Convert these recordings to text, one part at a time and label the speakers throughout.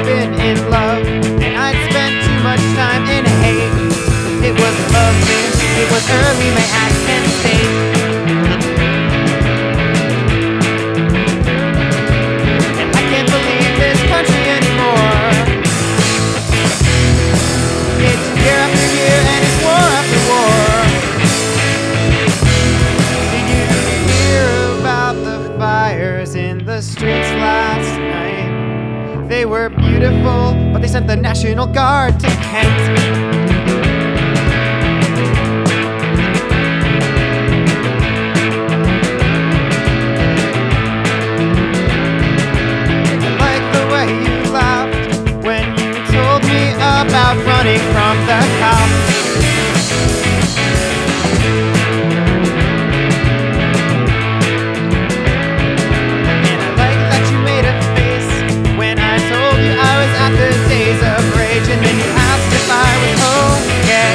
Speaker 1: been in love, and I'd spent too much time in hate. It was lovely, it was early May at Penn State. And I can't believe this country anymore. It's year after year and it's war after war. Did you hear about the fires in the streets last night? They were beautiful, but they sent the National Guard to Kent. About running from the cops. And I like that you made a face when I told you I was at the Days of Rage, and then you asked if I was okay.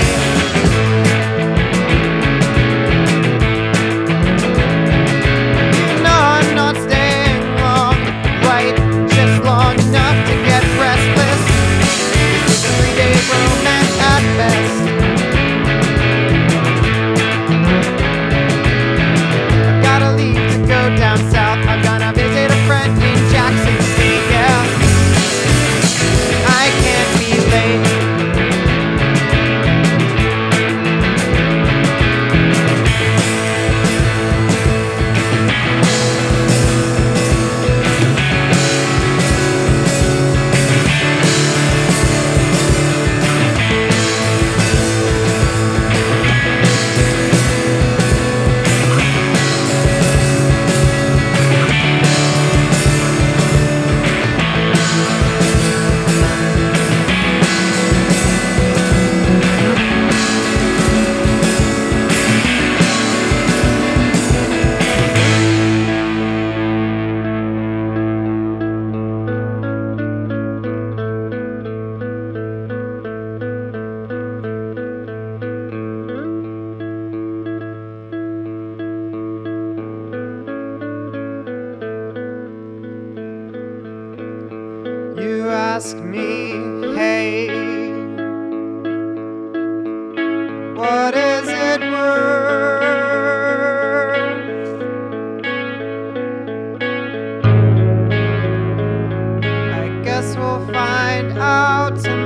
Speaker 1: You know I'm not staying long, right? Just long enough to get restless. Romance at best. I've gotta leave to go down south. I'm gonna visit a friend in Jackson State, yeah. I can't be late. You ask me, hey, what is it worth? I guess we'll find out tomorrow.